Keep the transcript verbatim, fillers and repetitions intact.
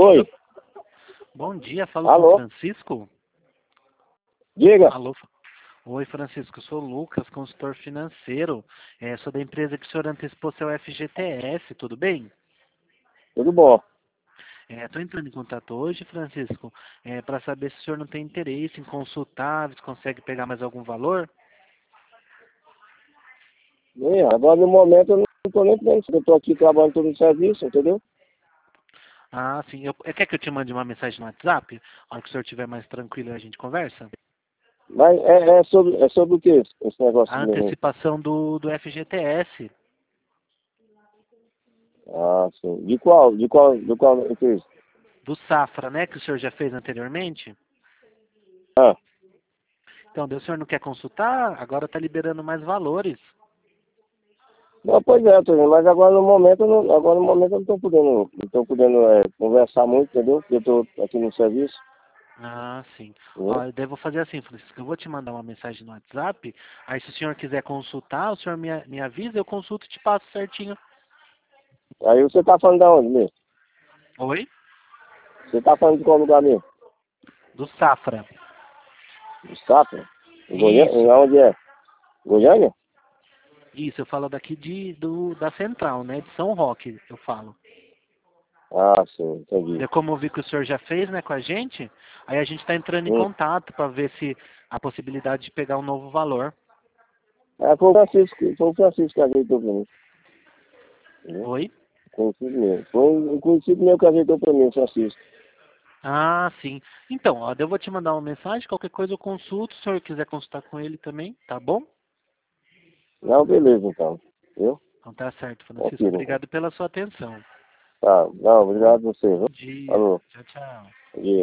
Oi. Bom dia, falo Alô? com o Francisco. Diga. Alô. Oi, Francisco, eu sou o Lucas, consultor financeiro. É, sou da empresa que o senhor antecipou seu F G T S, tudo bem? Tudo bom? Estou entrando em contato hoje, Francisco, para saber se o senhor não tem interesse em consultar, se consegue pegar mais algum valor. Bem, agora no momento eu não estou nem pensando. Eu estou aqui trabalhando todo no serviço, entendeu? Ah, sim. Eu, é, quer que eu te mande uma mensagem no WhatsApp? A hora que o senhor estiver mais tranquilo a gente conversa? Mas é, é, sobre, é sobre o que esse negócio A de mim? antecipação do, do F G T S, Ah, sim. De qual? De qual? De qual empresa? do Safra, né, que o senhor já fez anteriormente. Ah, Então, daí o senhor não quer consultar? Agora está liberando mais valores. não, pois é, Toninho, mas agora no momento, eu não, agora no momento eu não estou podendo, não tô podendo é, conversar muito, entendeu? Porque eu estou aqui no serviço. Ah, sim. Entendeu? Ó, eu devo fazer assim, Francisco. Eu vou te mandar uma mensagem no WhatsApp. Aí, se o senhor quiser consultar, o senhor me, me avisa, eu consulto e te passo certinho. Aí você está falando de onde mesmo? Oi? Você está falando de qual lugar mesmo? Do Safra. Do Safra? Em Isso. Goiânia? Onde é? Goiânia? Isso, eu falo daqui de, do, da Central, né? De São Roque, eu falo. Ah, sim, entendi. Eu, como eu vi que o senhor já fez, né, com a gente, aí a gente está entrando em Hum. contato para ver se a possibilidade de pegar um novo valor. É, foi o Francisco, foi o Francisco que ajeitou pra mim. Entendeu? Oi? Conhecido meu. Foi um conhecido meu que ajeitou pra mim, o Francisco. Ah, sim. Então, ó, eu vou te mandar uma mensagem, qualquer coisa eu consulto, se o senhor quiser consultar com ele também, tá bom? Não, beleza então. Viu? Então tá certo, Ok, Francisco. então. Obrigado pela sua atenção. Tá, não, obrigado a você. Viu? Bom dia. Falou. Tchau, tchau. Bom dia.